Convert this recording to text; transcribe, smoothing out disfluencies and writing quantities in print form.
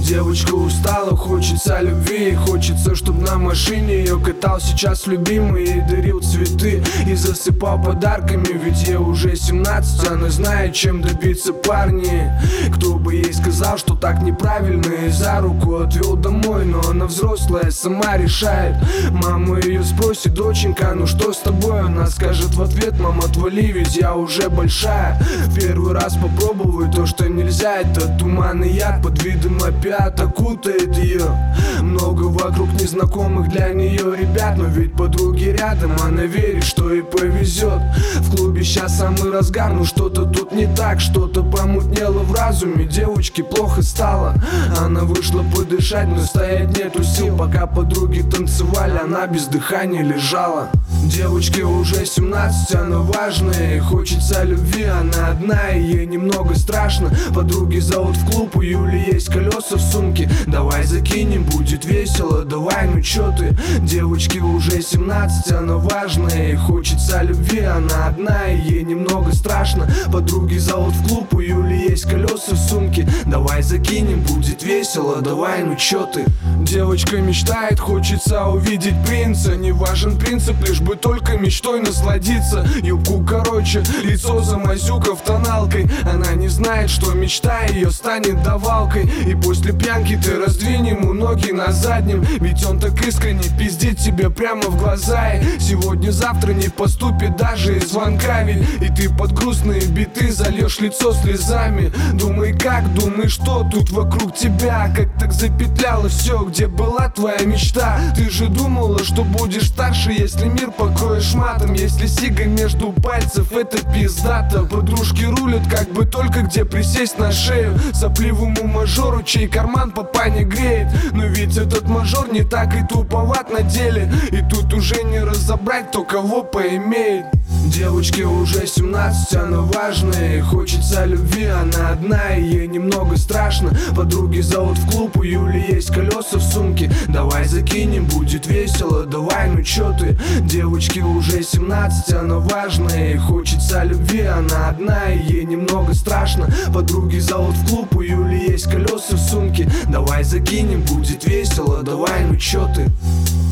Девочка устала, хочется любви, хочется, чтоб на машине ее катал сейчас любимый и дарил цветы и засыпал подарками. Ведь ей уже 17, она знает, чем добиться парни. Кто бы ей сказал, что так неправильно, и за руку отвел домой, но она взрослая, сама решает. Мама ее спросит: доченька, ну что с тобой? Она скажет в ответ: мама, отвали, ведь я уже большая. В первый раз попробую то, что нельзя. Это туман и яд под видом опять окутает ее. Много вокруг незнакомых для нее ребят, но ведь подруги рядом, она верит, что ей повезет. В клубе сейчас самый разгар, но что-то тут не так, что-то помутнело в разуме. Девочке плохо стало, она вышла подышать, но стоять нету сил. Пока подруги танцевали, она без дыхания лежала. Девочке уже 17, она важная, и хочется любви, она одна, и ей немного страшно. Подруги зовут в клуб, у Юли есть колеса в сумке. Давай закинем, будет весело, давай, ну чё ты? Девочке уже 17, она важная, и хочется любви, она одна, и ей немного страшно. Подруги зовут в клуб, у Юли есть колеса в сумке. Давай закинем, будет весело, давай, ну чё ты? Девочка мечтает, хочется увидеть принца. Не важен принцип, лишь бы только мечтой насладиться. Юбку короче, лицо замазюкав тоналкой. Она не знает, что мечта ее станет давалкой. И после пьянки ты раздвинь ему ноги на заднем, ведь он так искренне пиздит тебе прямо в глаза. И сегодня-завтра не поступит даже и звонка, ведь и ты под грустные биты зальешь лицо слезами. Думай как, думай что тут вокруг тебя, как так запетляло все, где была твоя мечта. Ты же думала, что будешь старше, если мир покроешь матом, если сига между пальцев, это пиздато. Подружки рулят, как бы только где присесть на шею сопливому мажору, чей карман папа не греет. Но ведь этот мажор не так и туповат на деле, и тут уже не разобрать, кто кого поимеет. Девочке уже 17, она важная, и хочется любви, она одна, и ей немного страшно. Подруги зовут в клуб, у Юли есть колеса в сумке. Давай закинем, будет весело, давай, ну чё ты? Девочке уже 17, она важная, и хочется любви, она одна, и ей немного страшно. Подруги зовут в клуб, у Юли есть колеса в сумке. Давай закинем, будет весело, давай, ну чё ты?